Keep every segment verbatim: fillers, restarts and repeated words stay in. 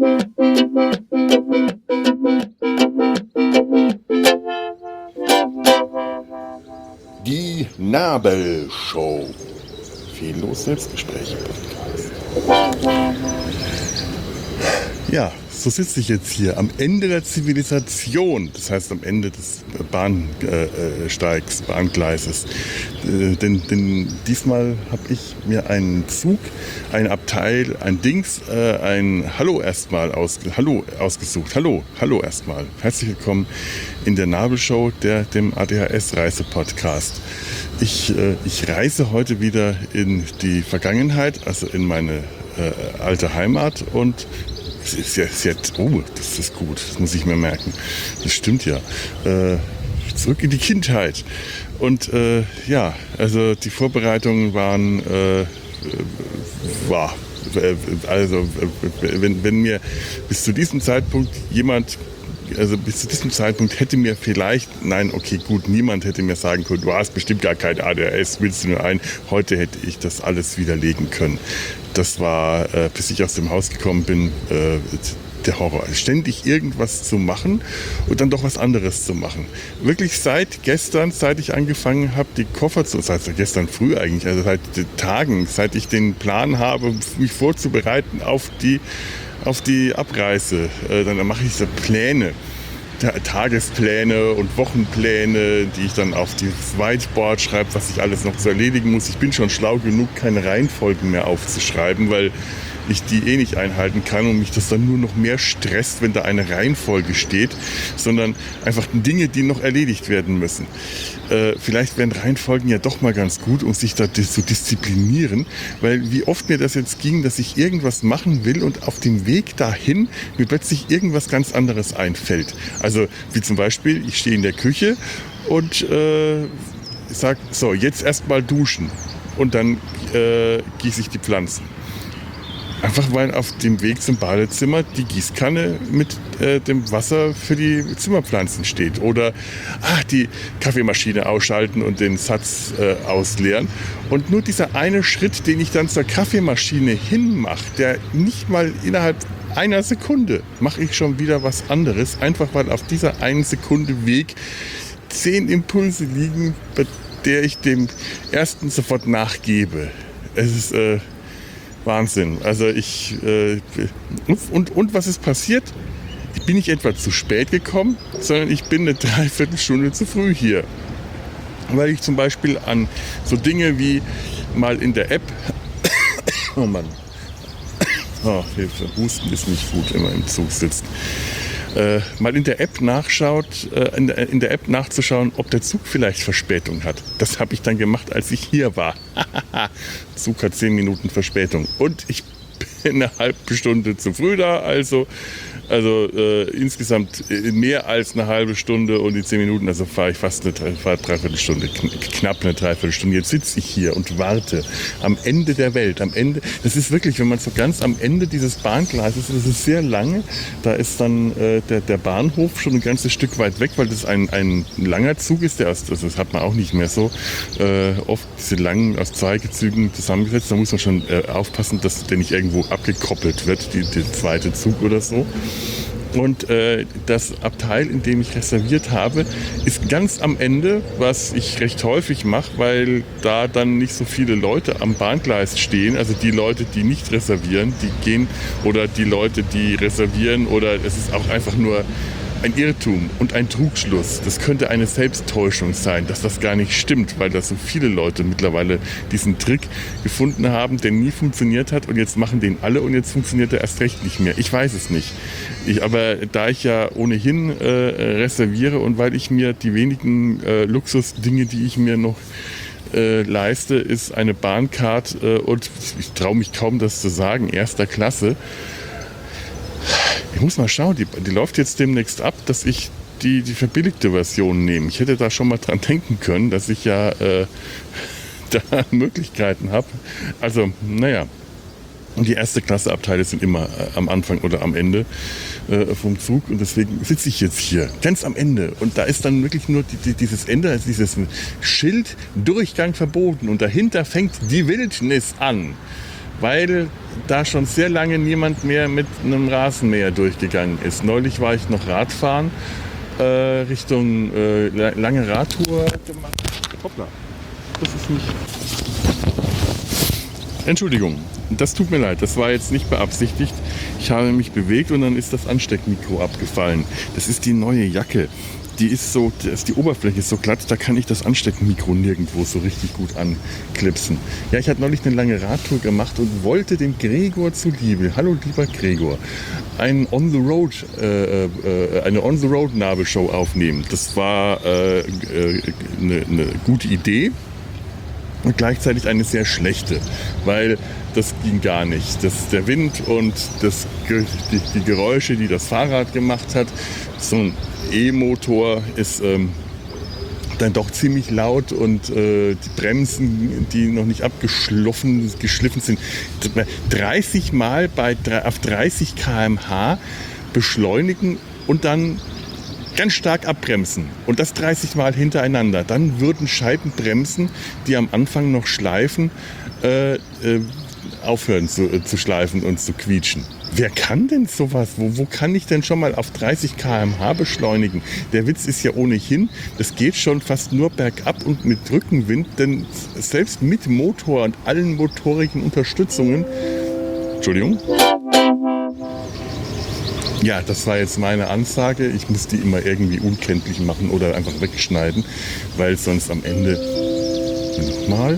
Die Nabelshow. Fehllos Selbstgespräche-Podcast. Ja, so sitze ich jetzt hier am Ende der Zivilisation, das heißt am Ende des Bahnsteigs, Bahngleises. Äh, denn, denn diesmal habe ich mir einen Zug, ein Abteil, ein Dings, äh, ein Hallo erstmal aus, Hallo ausgesucht. Hallo, hallo erstmal. Herzlich willkommen in der Nabelshow, der, dem A D H S-Reise-Podcast. Ich, äh, ich reise heute wieder in die Vergangenheit, also in meine äh, alte Heimat und es ist jetzt, jetzt, oh, das ist gut, das muss ich mir merken. Das stimmt ja. Äh, zurück in die Kindheit. Und äh, ja, also die Vorbereitungen waren, äh, war, äh, also äh, wenn, wenn mir bis zu diesem Zeitpunkt jemand, also bis zu diesem Zeitpunkt hätte mir vielleicht, nein, okay, gut, niemand hätte mir sagen können, du hast bestimmt gar kein A D H S, willst du nur ein? Heute hätte ich das alles widerlegen können. Das war, äh, bis ich aus dem Haus gekommen bin, äh, der Horror. Ständig irgendwas zu machen und dann doch was anderes zu machen. Wirklich seit gestern, seit ich angefangen habe, die Koffer zu, seit gestern früh eigentlich, also seit Tagen, seit ich den Plan habe, mich vorzubereiten auf die, auf die Abreise, äh, dann mache ich so Pläne. Tagespläne und Wochenpläne, die ich dann auf das Whiteboard schreibe, was ich alles noch zu erledigen muss. Ich bin schon schlau genug, keine Reihenfolgen mehr aufzuschreiben, weil ich die eh nicht einhalten kann und mich das dann nur noch mehr stresst, wenn da eine Reihenfolge steht, sondern einfach Dinge, die noch erledigt werden müssen. Äh, vielleicht wären Reihenfolgen ja doch mal ganz gut, um sich da zu disziplinieren, weil wie oft mir das jetzt ging, dass ich irgendwas machen will und auf dem Weg dahin mir plötzlich irgendwas ganz anderes einfällt. Also wie zum Beispiel, ich stehe in der Küche und äh, sage, so, jetzt erstmal duschen und dann äh, gieße ich die Pflanzen. Einfach weil auf dem Weg zum Badezimmer die Gießkanne mit äh, dem Wasser für die Zimmerpflanzen steht. Oder ach, die Kaffeemaschine ausschalten und den Satz äh, ausleeren. Und nur dieser eine Schritt, den ich dann zur Kaffeemaschine hinmache, der nicht mal innerhalb einer Sekunde, mache ich schon wieder was anderes. Einfach weil auf dieser einen Sekunde Weg zehn Impulse liegen, bei der ich dem ersten sofort nachgebe. Es ist äh, Wahnsinn. Also ich äh, und, und was ist passiert? Ich bin nicht etwa zu spät gekommen, sondern ich bin eine Dreiviertelstunde zu früh hier. Weil ich zum Beispiel an so Dinge wie mal in der App oh Mann. Oh, Hilfe. Husten ist nicht gut, wenn man im Zug sitzt. Äh, mal in der App nachschaut, äh, in, der, in der App nachzuschauen, ob der Zug vielleicht Verspätung hat. Das habe ich dann gemacht, als ich hier war. Zug hat zehn Minuten Verspätung. Und ich bin eine halbe Stunde zu früh da, also, also äh, insgesamt mehr als eine halbe Stunde und die zehn Minuten, also fahre ich fast eine Dreiviertelstunde, knapp eine Dreiviertelstunde. Jetzt sitze ich hier und warte am Ende der Welt, am Ende, das ist wirklich, wenn man so ganz am Ende dieses Bahngleises, das ist sehr lange, da ist dann äh, der, der Bahnhof schon ein ganzes Stück weit weg, weil das ein, ein langer Zug ist, der aus, also das hat man auch nicht mehr so äh, oft, diese langen aus Zweigezügen zusammengesetzt, da muss man schon äh, aufpassen, dass der nicht irgendwo abgekoppelt wird, die, der zweite Zug oder so. Und äh, das Abteil, in dem ich reserviert habe, ist ganz am Ende, was ich recht häufig mache, weil da dann nicht so viele Leute am Bahngleis stehen. Also die Leute, die nicht reservieren, die gehen, oder die Leute, die reservieren, oder es ist auch einfach nur ein Irrtum und ein Trugschluss. Das könnte eine Selbsttäuschung sein, dass das gar nicht stimmt, weil da so viele Leute mittlerweile diesen Trick gefunden haben, der nie funktioniert hat und jetzt machen den alle und jetzt funktioniert er erst recht nicht mehr. Ich weiß es nicht. Ich, aber da ich ja ohnehin äh, reserviere und weil ich mir die wenigen äh, Luxusdinge, die ich mir noch äh, leiste, ist eine Bahncard äh, und ich traue mich kaum, das zu sagen, erster Klasse. Ich muss mal schauen, die, die läuft jetzt demnächst ab, dass ich die, die verbilligte Version nehme. Ich hätte da schon mal dran denken können, dass ich ja äh, da Möglichkeiten habe. Also, naja. Und die erste Klasse Abteile sind immer äh, am Anfang oder am Ende äh, vom Zug. Und deswegen sitze ich jetzt hier, ganz am Ende. Und da ist dann wirklich nur die, die, dieses Ende, also dieses Schild, Durchgang verboten. Und dahinter fängt die Wildnis an. weil da schon sehr lange niemand mehr mit einem Rasenmäher durchgegangen ist. Neulich war ich noch Radfahren, äh, Richtung äh, lange Radtour gemacht. Hoppla, das ist nicht... Entschuldigung, das tut mir leid, das war jetzt nicht beabsichtigt. Ich habe mich bewegt und dann ist das Ansteckmikro abgefallen. Das ist die neue Jacke. Die ist so, die Oberfläche ist so glatt, da kann ich das Ansteckmikro nirgendwo so richtig gut anklipsen. Ja, ich hatte neulich eine lange Radtour gemacht und wollte dem Gregor zuliebe, hallo lieber Gregor, ein On the Road, äh, äh, eine On the Road Nabelshow aufnehmen. Das war äh, äh, eine, eine gute Idee und gleichzeitig eine sehr schlechte, weil das ging gar nicht. Das, der Wind und das, die, die Geräusche, die das Fahrrad gemacht hat, so ein E-Motor ist ähm, dann doch ziemlich laut und äh, die Bremsen, die noch nicht abgeschliffen geschliffen sind, dreißig Mal bei, auf dreißig Kilometer pro Stunde beschleunigen und dann ganz stark abbremsen und das dreißig Mal hintereinander. Dann würden Scheibenbremsen, die am Anfang noch schleifen, äh, äh, aufhören zu, äh, zu schleifen und zu quietschen. Wer kann denn sowas? Wo, wo kann ich denn schon mal auf dreißig Kilometer pro Stunde beschleunigen? Der Witz ist ja ohnehin, das geht schon fast nur bergab und mit Rückenwind, denn selbst mit Motor und allen motorigen Unterstützungen... Entschuldigung. Ja, das war jetzt meine Ansage. Ich muss die immer irgendwie unkenntlich machen oder einfach wegschneiden, weil sonst am Ende... Nochmal...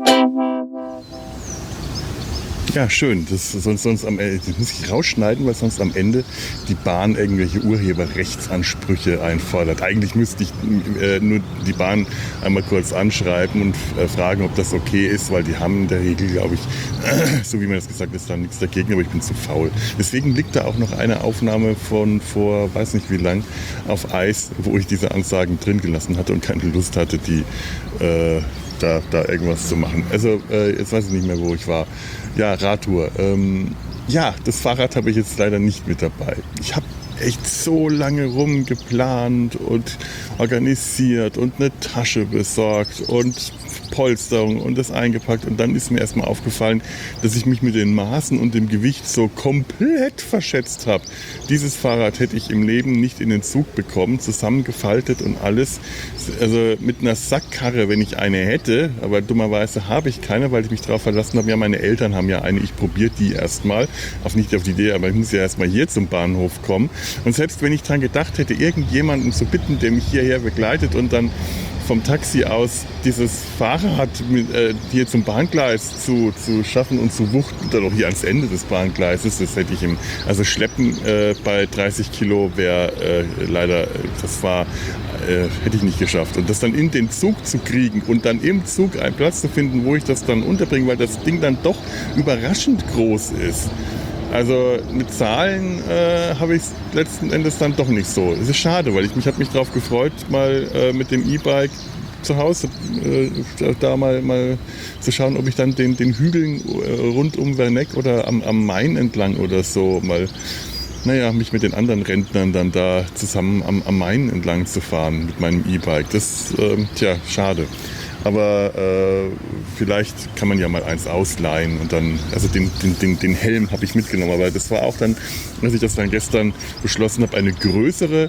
Ja, schön. Das, sonst, sonst am Ende, das muss ich rausschneiden, weil sonst am Ende die Bahn irgendwelche Urheberrechtsansprüche einfordert. Eigentlich müsste ich äh, nur die Bahn einmal kurz anschreiben und äh, fragen, ob das okay ist, weil die haben in der Regel, glaube ich, äh, so wie mir das gesagt ist, da nichts dagegen, aber ich bin zu faul. Deswegen liegt da auch noch eine Aufnahme von vor, weiß nicht wie lang, auf Eis, wo ich diese Ansagen drin gelassen hatte und keine Lust hatte, die äh, da, da irgendwas zu machen. Also äh, jetzt weiß ich nicht mehr, wo ich war. Ja, Radtour. Ähm, ja, das Fahrrad habe ich jetzt leider nicht mit dabei. Ich habe echt so lange rumgeplant und organisiert und eine Tasche besorgt und Polsterung und das eingepackt. Und dann ist mir erstmal aufgefallen, dass ich mich mit den Maßen und dem Gewicht so komplett verschätzt habe. Dieses Fahrrad hätte ich im Leben nicht in den Zug bekommen, zusammengefaltet und alles. Also mit einer Sackkarre, wenn ich eine hätte, aber dummerweise habe ich keine, weil ich mich darauf verlassen habe. Ja, meine Eltern haben ja eine, ich probiere die erstmal. Auf nicht auf die Idee, aber ich muss ja erstmal hier zum Bahnhof kommen. Und selbst wenn ich daran gedacht hätte, irgendjemanden zu bitten, der mich hierher begleitet und dann vom Taxi aus dieses Fahrrad mit, äh, hier zum Bahngleis zu, zu schaffen und zu wuchten, dann auch hier ans Ende des Bahngleises, das hätte ich im, also Schleppen äh, bei dreißig Kilo wäre äh, leider, das war, äh, hätte ich nicht geschafft. Und das dann in den Zug zu kriegen und dann im Zug einen Platz zu finden, wo ich das dann unterbringe, weil das Ding dann doch überraschend groß ist. Also mit Zahlen äh, habe ich es letzten Endes dann doch nicht so. Es ist schade, weil ich mich habe mich darauf gefreut, mal äh, mit dem E-Bike zu Hause äh, da mal, mal zu schauen, ob ich dann den, den Hügeln äh, rund um Werneck oder am, am Main entlang oder so mal, naja, mich mit den anderen Rentnern dann da zusammen am, am Main entlang zu fahren mit meinem E-Bike. Das, äh, tja, schade. Aber äh, vielleicht kann man ja mal eins ausleihen und dann, also den, den, den, den Helm habe ich mitgenommen, aber das war auch dann, als ich das dann gestern beschlossen habe, eine größere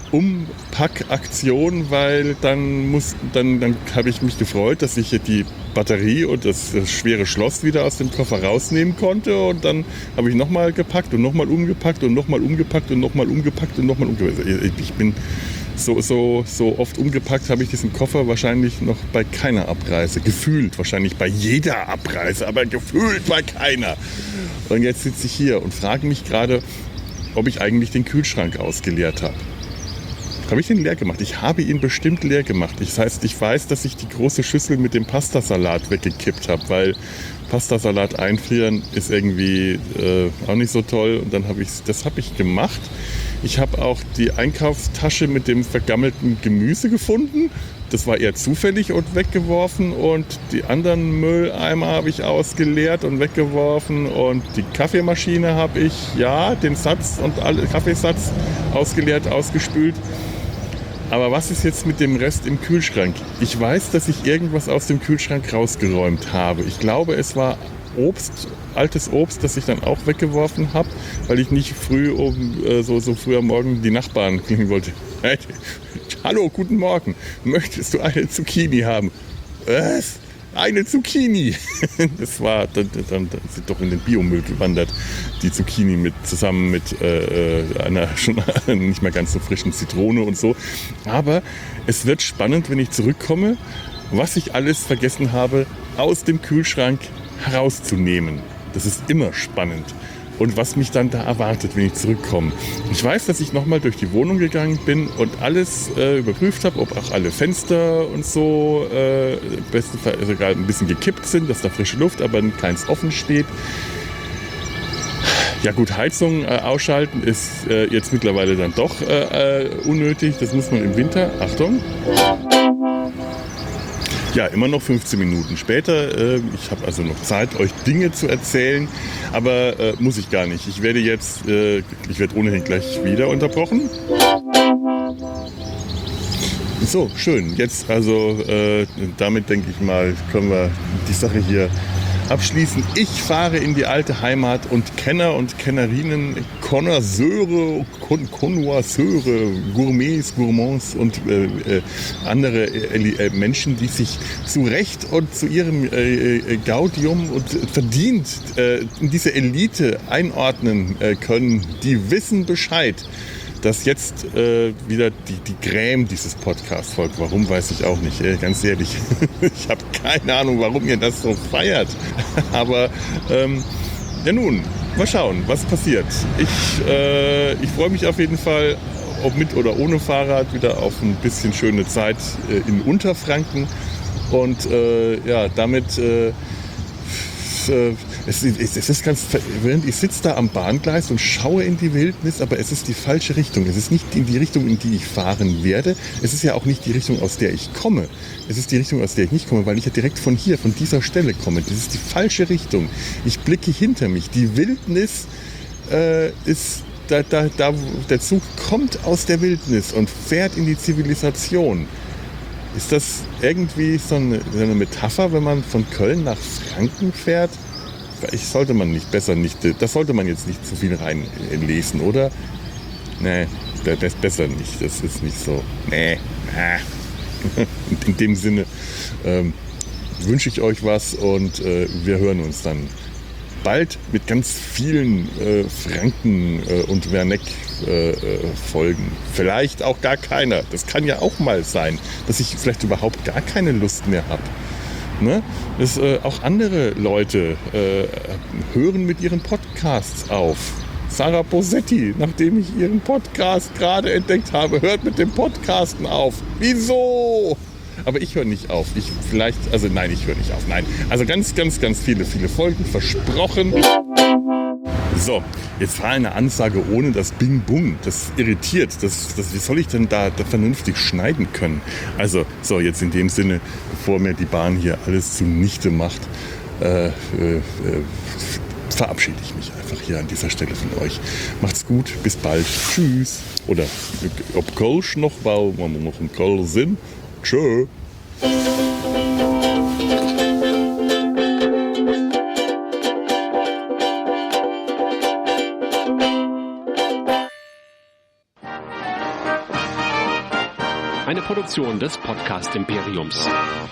Umpackaktion, weil dann muss, dann, dann habe ich mich gefreut, dass ich die Batterie und das, das schwere Schloss wieder aus dem Koffer rausnehmen konnte und dann habe ich nochmal gepackt und nochmal umgepackt und nochmal umgepackt und nochmal umgepackt und nochmal umgepackt. Ich bin So, so, so oft umgepackt habe ich diesen Koffer wahrscheinlich noch bei keiner Abreise. Gefühlt wahrscheinlich bei jeder Abreise, aber gefühlt bei keiner. Und jetzt sitze ich hier und frage mich gerade, ob ich eigentlich den Kühlschrank ausgeleert habe. Habe ich den leer gemacht? Ich habe ihn bestimmt leer gemacht. Das heißt, ich weiß, dass ich die große Schüssel mit dem Pastasalat weggekippt habe, weil Pastasalat einfrieren ist irgendwie äh, auch nicht so toll. Und dann habe ich, das habe ich gemacht. Ich habe auch die Einkaufstasche mit dem vergammelten Gemüse gefunden. Das war eher zufällig und weggeworfen. Und die anderen Mülleimer habe ich ausgeleert und weggeworfen. Und die Kaffeemaschine habe ich, ja, den Satz und alle Kaffeesatz ausgeleert, ausgespült. Aber was ist jetzt mit dem Rest im Kühlschrank? Ich weiß, dass ich irgendwas aus dem Kühlschrank rausgeräumt habe. Ich glaube, es war Obst altes Obst, das ich dann auch weggeworfen habe, weil ich nicht früh um äh, so, so früh am Morgen die Nachbarn kriegen wollte. Hey, hallo, guten Morgen. Möchtest du eine Zucchini haben? Was? Eine Zucchini. Das war, dann, dann, dann sind doch in den Biomüll gewandert, die Zucchini mit, zusammen mit äh, einer schon nicht mehr ganz so frischen Zitrone und so. Aber es wird spannend, wenn ich zurückkomme, was ich alles vergessen habe, aus dem Kühlschrank herauszunehmen. Das ist immer spannend. Und was mich dann da erwartet, wenn ich zurückkomme. Ich weiß, dass ich nochmal durch die Wohnung gegangen bin und alles äh, überprüft habe, ob auch alle Fenster und so äh, bestenfalls sogar ein bisschen gekippt sind, dass da frische Luft, aber keins offen steht. Ja gut, Heizung äh, ausschalten ist äh, jetzt mittlerweile dann doch äh, äh, unnötig. Das muss man im Winter. Achtung! Ja, immer noch fünfzehn Minuten später. Äh, ich habe also noch Zeit, euch Dinge zu erzählen, aber äh, muss ich gar nicht. Ich werde jetzt, äh, ich werde ohnehin gleich wieder unterbrochen. So, schön. Jetzt also, äh, damit denke ich mal, können wir die Sache hier abschließen. Ich fahre in die alte Heimat und Kenner und Kennerinnen, Connoisseure, Con Connoisseure, Gourmets, Gourmands und äh, äh, andere äh, Menschen, die sich zu Recht und zu ihrem äh, Gaudium und verdient äh, in diese Elite einordnen äh, können, die wissen Bescheid, dass jetzt äh, wieder die, die Gräm dieses Podcasts folgt. Warum, weiß ich auch nicht. Äh, ganz ehrlich, ich habe keine Ahnung, warum ihr das so feiert. Aber ähm, ja nun, mal schauen, was passiert. Ich, äh, ich freue mich auf jeden Fall, ob mit oder ohne Fahrrad, wieder auf ein bisschen schöne Zeit äh, in Unterfranken. Und äh, ja, damit... Äh, Es ist, es ist ganz verwirrend. Ich sitze da am Bahngleis und schaue in die Wildnis, aber es ist die falsche Richtung. Es ist nicht in die Richtung, in die ich fahren werde. Es ist ja auch nicht die Richtung, aus der ich komme. Es ist die Richtung, aus der ich nicht komme, weil ich ja direkt von hier, von dieser Stelle komme. Das ist die falsche Richtung. Ich blicke hinter mich. Die Wildnis äh, ist... Da, da, da, der Zug kommt aus der Wildnis und fährt in die Zivilisation. Ist das irgendwie so eine, so eine Metapher, wenn man von Köln nach Franken fährt? Ich sollte man nicht, besser nicht, das sollte man jetzt nicht zu viel reinlesen, oder? Nee, das besser nicht, das ist nicht so. Nee, in dem Sinne ähm, wünsche ich euch was und äh, wir hören uns dann bald mit ganz vielen äh, Franken äh, und Werneck äh, äh, Folgen. Vielleicht auch gar keiner. Das kann ja auch mal sein, dass ich vielleicht überhaupt gar keine Lust mehr habe. Ne? Dass äh, auch andere Leute äh, hören mit ihren Podcasts auf. Sarah Bosetti, nachdem ich ihren Podcast gerade entdeckt habe, hört mit dem Podcasten auf. Wieso? Aber ich höre nicht auf. Ich vielleicht, also nein, ich höre nicht auf. Nein, also ganz, ganz, ganz viele, viele Folgen versprochen. So, jetzt war eine Ansage ohne das Bing Bung. Das irritiert. Das, das, wie soll ich denn da, da vernünftig schneiden können? Also, so, jetzt in dem Sinne, bevor mir die Bahn hier alles zunichte macht, äh, äh, äh, verabschiede ich mich einfach hier an dieser Stelle von euch. Macht's gut, bis bald. Tschüss. Oder ob Kölsch noch, weil wir noch in Köln sind. Tschö. Eine Produktion des Podcast Imperiums.